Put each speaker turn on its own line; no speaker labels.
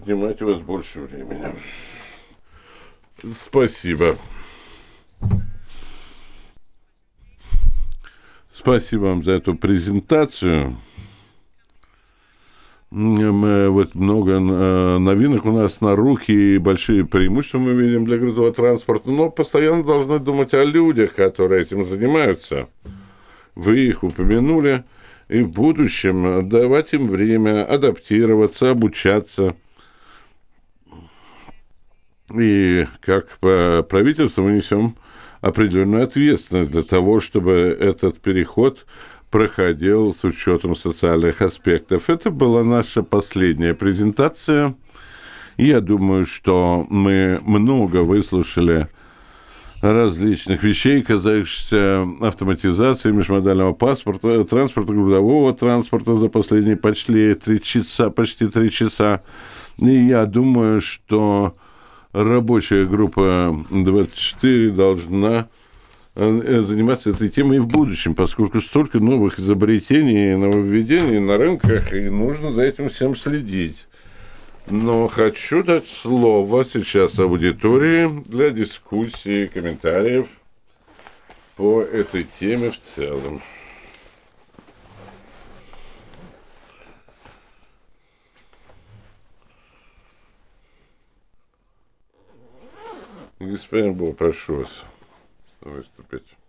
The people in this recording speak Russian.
отнимать у вас больше времени. Спасибо. Спасибо вам за эту презентацию. Мы, вот много новинок у нас на руки и большие преимущества мы видим для грузового транспорта, но постоянно должны думать о людях, которые этим занимаются. Вы их упомянули, и в будущем давать им время адаптироваться, обучаться. И как правительство мы несем определенную ответственность для того, чтобы этот переход проходил с учетом социальных аспектов. Это была наша последняя презентация. И я думаю, что мы много выслушали различных вещей, касающихся автоматизации межмодального паспорта, транспорта, грузового транспорта за последние почти 3 часа. И я думаю, что рабочая группа 24 должна заниматься этой темой и в будущем, поскольку столько новых изобретений и нововведений на рынках, и нужно за этим всем следить. Но хочу дать слово сейчас аудитории для дискуссии, комментариев по этой теме в целом. Господин Бо, прошу вас выступить.